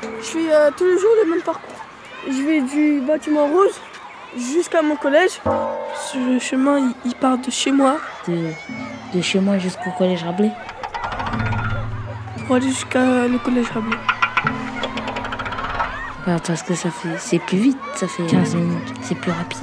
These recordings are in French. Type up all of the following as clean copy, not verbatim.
Je fais tous les jours le même parcours. Je vais du bâtiment rose jusqu'à mon collège. Ce chemin, il part de chez moi. De chez moi jusqu'au collège Rabelais. Pour aller jusqu'à le collège Rabelais. Bah, parce que c'est plus vite, ça fait 15 minutes, c'est plus rapide.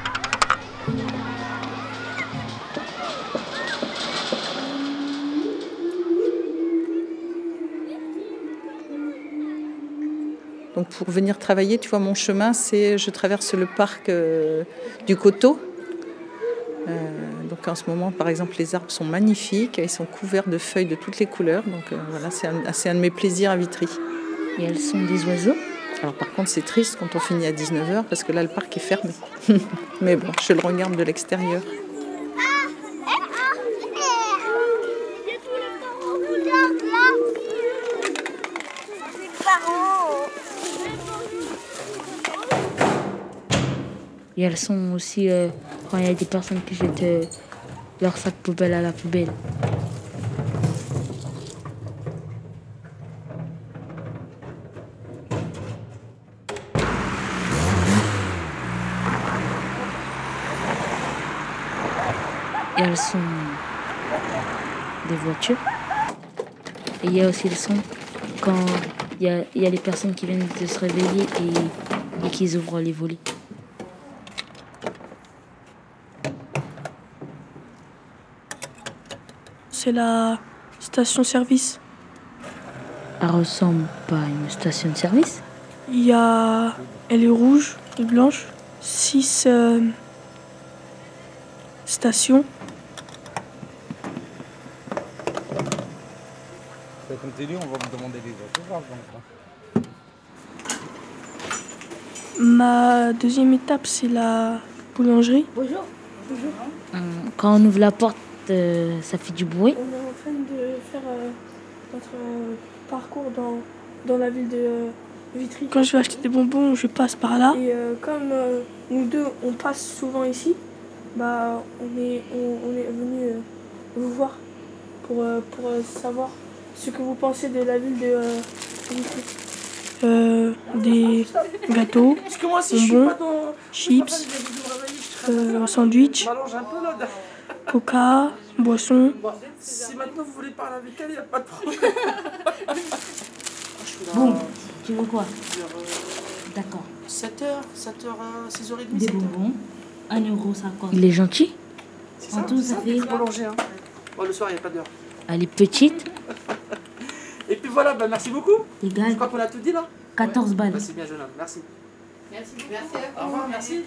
Donc pour venir travailler, tu vois, mon chemin, je traverse le parc du Coteau. Donc en ce moment, par exemple, les arbres sont magnifiques, ils sont couverts de feuilles de toutes les couleurs. Donc voilà, c'est un de mes plaisirs à Vitry. Et elles sont des oiseaux. Alors par contre, c'est triste quand on finit à 19h parce que là, le parc est fermé. Mais bon, je le regarde de l'extérieur. Et elles sont aussi quand il y a des personnes qui jettent leur sac poubelle à la poubelle. Et elles sont des voitures. Et il y a aussi le son quand il y a les personnes qui viennent de se réveiller et qui ouvrent les volets. C'est la station-service. Elle ressemble pas à une station-service. Elle est rouge et blanche. 6 stations. Ça continue, on va vous demander des autographes. Ma deuxième étape, c'est la boulangerie. Bonjour. Quand on ouvre la porte, ça fait du bruit. On est en train de faire notre parcours dans la ville de Vitry. Quand je vais acheter des bonbons, je passe par là. Et comme nous deux, on passe souvent ici, bah, on est venu vous voir pour savoir ce que vous pensez de la ville de Vitry. Des gâteaux, bonbons, chips, sandwich, coca, boisson. Si maintenant vous voulez parler avec elle, il n'y a pas de problème. Bon, tu veux quoi? D'accord. 7h, 6h30. Des bonbons, 1,50€. Il est gentil. C'est En tout, ça fait... prolongé. Hein. Bon, le soir, il n'y a pas d'heure. Elle est petite. Et puis voilà, bah, merci beaucoup. Égale Je crois qu'on a tout dit là. 14 balles. Bah, c'est bien, jeune homme. Merci. Merci. Au revoir, merci.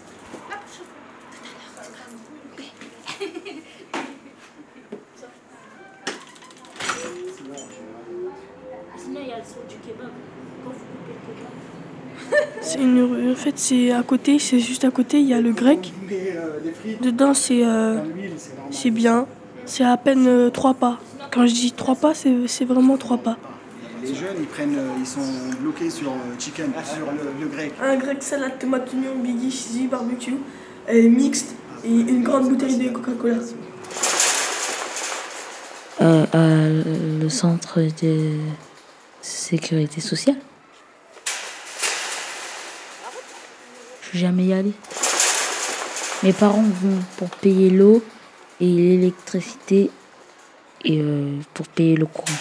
Sinon, il y a le son du kebab. Quand vous coupez le kebab. C'est une rue, en fait, c'est à côté, c'est juste à côté, il y a le grec. Dedans, c'est bien. C'est à peine 3 pas. Quand je dis 3 pas, c'est vraiment 3 pas. Les jeunes, ils sont bloqués sur chicken, sur le grec. Un grec salade, tomate, oignon, biggie, cheesy, barbecue, mixte et une grande bouteille de Coca-Cola. Le centre de sécurité sociale. Je suis jamais y allée. Mes parents vont pour payer l'eau et l'électricité et pour payer le courant.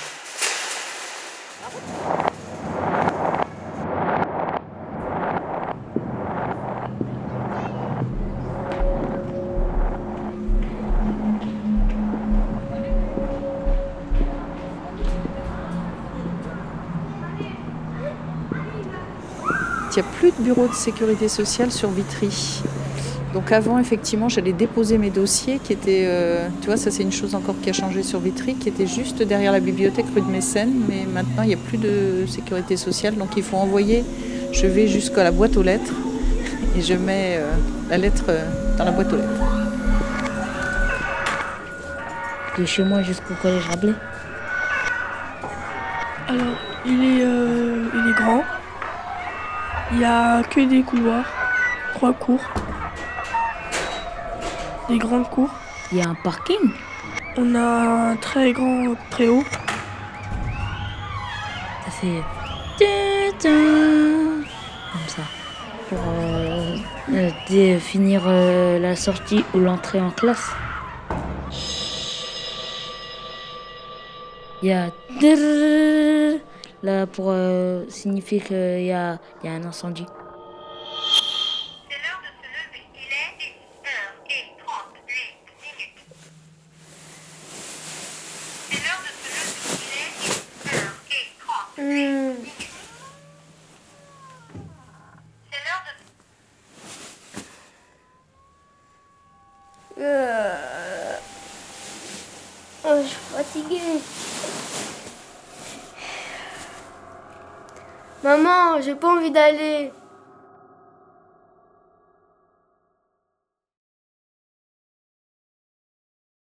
Il n'y a plus de bureau de sécurité sociale sur Vitry. Donc avant, effectivement, j'allais déposer mes dossiers qui étaient, tu vois, ça c'est une chose encore qui a changé sur Vitry, qui était juste derrière la bibliothèque rue de Mécène. Mais maintenant, il n'y a plus de sécurité sociale, donc il faut envoyer. Je vais jusqu'à la boîte aux lettres et je mets la lettre dans la boîte aux lettres. De chez moi jusqu'au collège Rabelais. Alors, il est grand. Il n'y a que des couloirs, 3 cours, des grandes cours. Il y a un parking. On a un très grand préau. Ça fait... Comme ça. Pour définir la sortie ou l'entrée en classe. Il y a là pour signifier qu'il y a un incendie. C'est l'heure de se lever. Il est 1h38 minutes. C'est l'heure de se lever. Il est 1h38 minutes. C'est l'heure de... Oh, je suis fatiguée. Maman, j'ai pas envie d'aller.